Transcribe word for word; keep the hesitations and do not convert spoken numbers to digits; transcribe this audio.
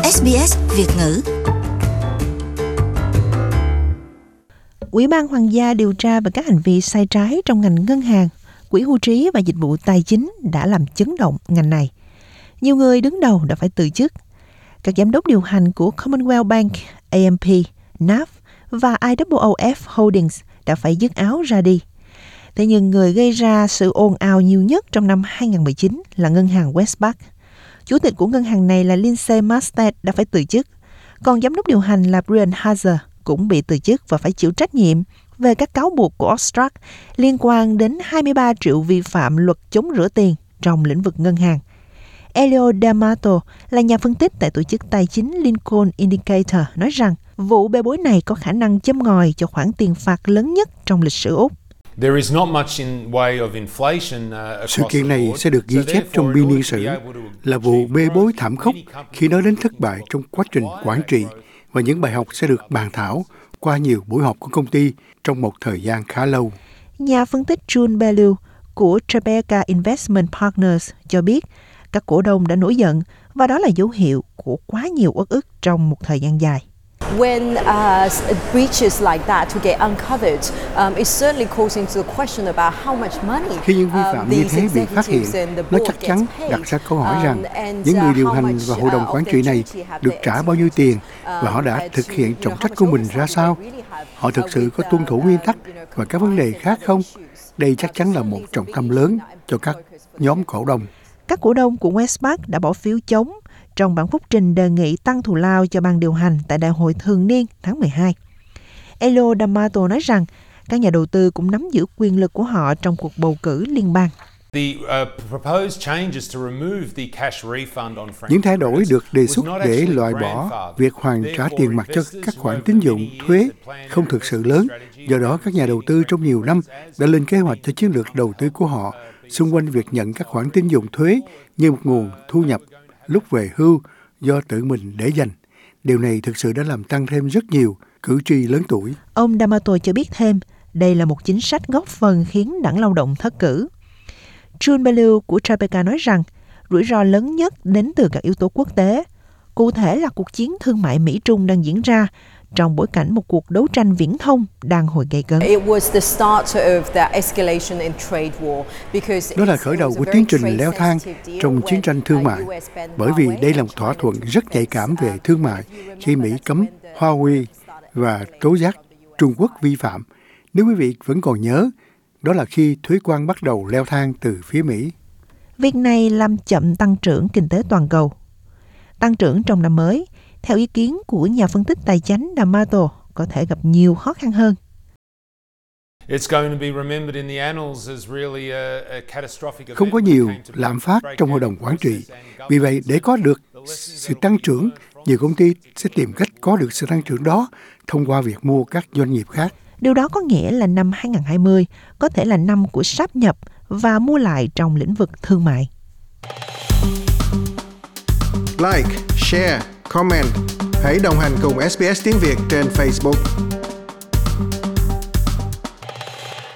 ét bê ét Việt ngữ. Ủy ban Hoàng gia điều tra về các hành vi sai trái trong ngành ngân hàng, quỹ hưu trí và dịch vụ tài chính đã làm chấn động ngành này. Nhiều người đứng đầu đã phải từ chức. Các giám đốc điều hành của Commonwealth Bank, a em pê, en a ép và i vê o ép Holdings đã phải dứt áo ra đi. Thế nhưng người gây ra sự ồn ào nhiều nhất trong năm hai không một chín là ngân hàng Westpac. Chủ tịch của ngân hàng này là Lindsay Masted đã phải từ chức. Còn giám đốc điều hành là Brian Hazer cũng bị từ chức và phải chịu trách nhiệm về các cáo buộc của Ostrak liên quan đến hai mươi ba triệu vi phạm luật chống rửa tiền trong lĩnh vực ngân hàng. Elio D'Amato là nhà phân tích tại tổ chức tài chính Lincoln Indicator nói rằng vụ bê bối này có khả năng châm ngòi cho khoản tiền phạt lớn nhất trong lịch sử Úc. Sự kiện này sẽ được ghi chép trong biên niên sử là vụ bê bối thảm khốc khi nói đến thất bại trong quá trình quản trị, và những bài học sẽ được bàn thảo qua nhiều buổi họp của công ty trong một thời gian khá lâu. Nhà phân tích June Bellew của Tribeca Investment Partners cho biết các cổ đông đã nổi giận và đó là dấu hiệu của quá nhiều uất ức trong một thời gian dài. When uh, breaches like that to get uncovered, um, it's certainly causing to the question about how much money. Khi những vi phạm như thế bị phát hiện, nó chắc chắn đặt ra câu hỏi rằng những người điều hành và hội đồng quản trị này được trả bao nhiêu tiền và họ đã thực hiện trọng trách của mình ra sao? Họ thực sự có tuân thủ nguyên tắc và các vấn đề khác không? Đây chắc chắn là một trọng tâm lớn cho các nhóm cổ đông. Các cổ đông của Westpac đã bỏ phiếu chống trong bản phúc trình đề nghị tăng thù lao cho ban điều hành tại đại hội thường niên tháng mười hai. Elio D'Amato nói rằng các nhà đầu tư cũng nắm giữ quyền lực của họ trong cuộc bầu cử liên bang. Những thay đổi được đề xuất để loại bỏ việc hoàn trả tiền mặt cho các khoản tín dụng thuế không thực sự lớn. Do đó, các nhà đầu tư trong nhiều năm đã lên kế hoạch cho chiến lược đầu tư của họ xung quanh việc nhận các khoản tín dụng thuế như một nguồn thu nhập lúc về hưu do tự mình để dành. Điều này thực sự đã làm tăng thêm rất nhiều cử tri lớn tuổi. Ông D'Amato cho biết thêm, đây là một chính sách góp phần khiến đảng lao động thất cử. June Bellew của Tribeca nói rằng rủi ro lớn nhất đến từ các yếu tố quốc tế, cụ thể là cuộc chiến thương mại Mỹ-Trung đang diễn ra trong bối cảnh một cuộc đấu tranh viễn thông đang hồi gay cấn. Đó là khởi đầu của tiến trình leo thang trong chiến tranh thương mại, bởi vì đây là một thỏa thuận rất nhạy cảm về thương mại khi Mỹ cấm Huawei và tố giác Trung Quốc vi phạm. Nếu quý vị vẫn còn nhớ, đó là khi thuế quan bắt đầu leo thang từ phía Mỹ. Việc này làm chậm tăng trưởng kinh tế toàn cầu. Tăng trưởng trong năm mới, theo ý kiến của nhà phân tích tài chính D'Amato, có thể gặp nhiều khó khăn hơn. Không có nhiều lạm phát trong hội đồng quản trị. Vì vậy, để có được sự tăng trưởng, nhiều công ty sẽ tìm cách có được sự tăng trưởng đó thông qua việc mua các doanh nghiệp khác. Điều đó có nghĩa là năm hai không hai không có thể là năm của sáp nhập và mua lại trong lĩnh vực thương mại. Like, share, comment. Hãy đồng hành cùng ét bê ét Tiếng Việt trên Facebook.